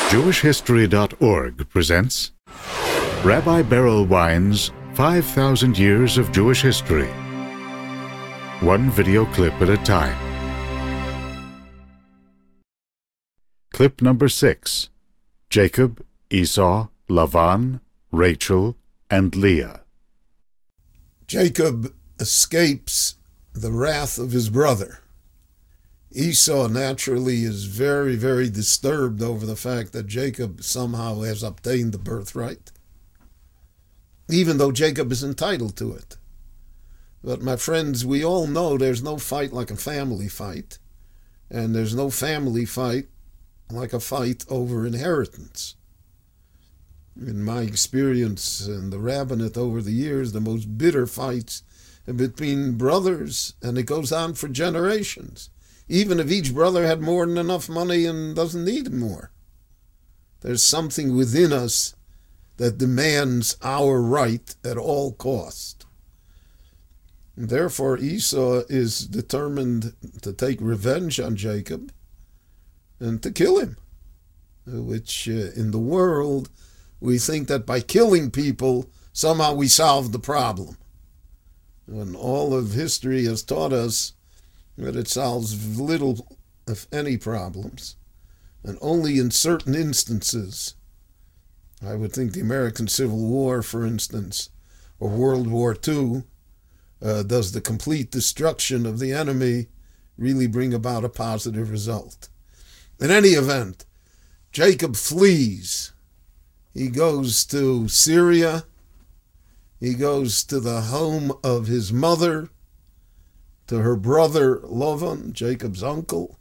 JewishHistory.org presents Rabbi Berel Wein's 5,000 Years of Jewish History. One video clip at a time. Clip number 6. Jacob, Esau, Lavan, Rachel, and Leah. Jacob escapes the wrath of his brother. Esau naturally is very, very disturbed over the fact that Jacob somehow has obtained the birthright, even though Jacob is entitled to it. But my friends, we all know there's no fight like a family fight, and there's no family fight like a fight over inheritance. In my experience in the rabbinate over the years, the most bitter fights are between brothers, and it goes on for generations. Even if each brother had more than enough money and doesn't need more. There's something within us that demands our right at all cost. And therefore, Esau is determined to take revenge on Jacob and to kill him, which in the world, we think that by killing people, somehow we solve the problem. When all of history has taught us that it solves little, if any, problems, and only in certain instances. I would think the American Civil War, for instance, or World War II, does the complete destruction of the enemy really bring about a positive result. In any event, Jacob flees. He goes to Syria. He goes to the home of his mother, to her brother Lavan, Jacob's uncle.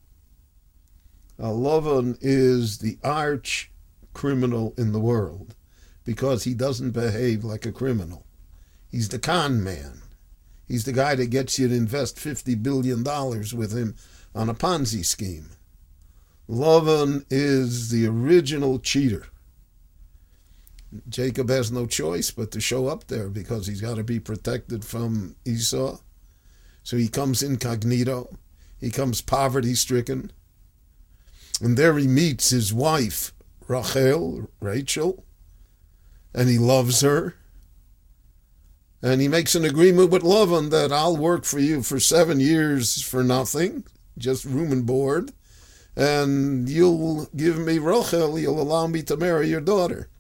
Lavan is the arch criminal in the world because he doesn't behave like a criminal. He's the con man. He's the guy that gets you to invest $50 billion with him on a Ponzi scheme. Lavan is the original cheater. Jacob has no choice but to show up there because he's got to be protected from Esau. So he comes incognito, he comes poverty-stricken, and there he meets his wife, Rachel, and he loves her, and he makes an agreement with Lavan that I'll work for you for 7 years for nothing, just room and board, and you'll give me Rachel, you'll allow me to marry your daughter.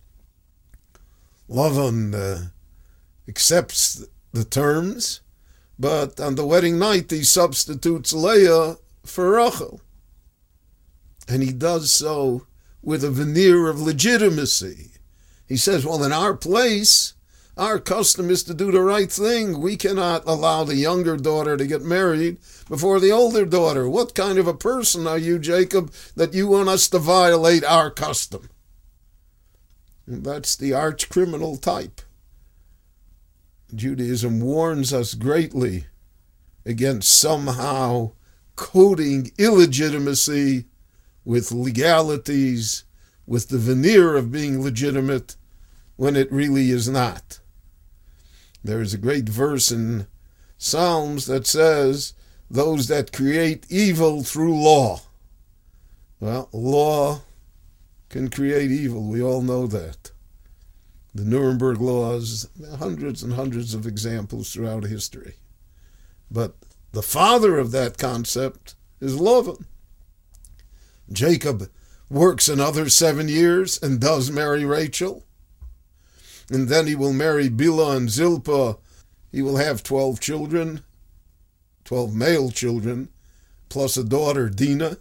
Lavan accepts the terms, but on the wedding night, he substitutes Leah for Rachel. And he does so with a veneer of legitimacy. He says, well, in our place, our custom is to do the right thing. We cannot allow the younger daughter to get married before the older daughter. What kind of a person are you, Jacob, that you want us to violate our custom? And that's the arch criminal type. Judaism warns us greatly against somehow coding illegitimacy with legalities, with the veneer of being legitimate when it really is not. There is a great verse in Psalms that says, those that create evil through law. Well, law can create evil. We all know that. The Nuremberg laws, hundreds and hundreds of examples throughout history. But the father of that concept is Lavan. Jacob works another 7 years and does marry Rachel. And then he will marry Bilhah and Zilpah. He will have 12 children, 12 male children, plus a daughter, Dinah.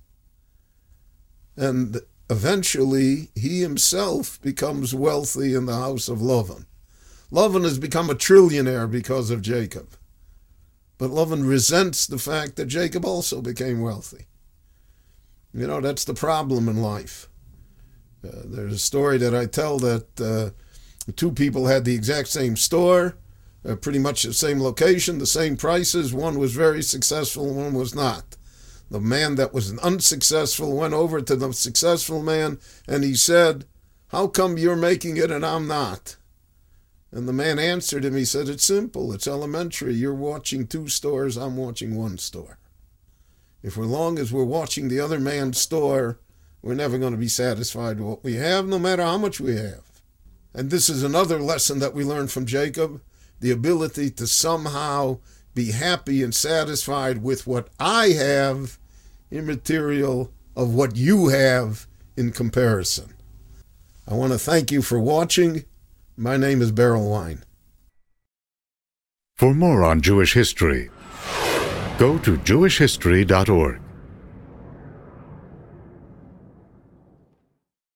And eventually, he himself becomes wealthy in the house of Lavan. Lavan has become a trillionaire because of Jacob. But Lavan resents the fact that Jacob also became wealthy. You know, that's the problem in life. There's a story that I tell that two people had the exact same store, pretty much the same location, the same prices. One was very successful, one was not. The man that was unsuccessful went over to the successful man and he said, how come you're making it and I'm not? And the man answered him, he said, it's simple, it's elementary. You're watching 2 stores, I'm watching 1 store. If as long as we're watching the other man's store, We're never going to be satisfied with what we have, no matter how much we have. And this is another lesson that we learn from Jacob, the ability to somehow be happy and satisfied with what I have, immaterial of what you have in comparison. I want to thank you for watching. My name is Beryl Wine. For more on Jewish history, go to jewishhistory.org.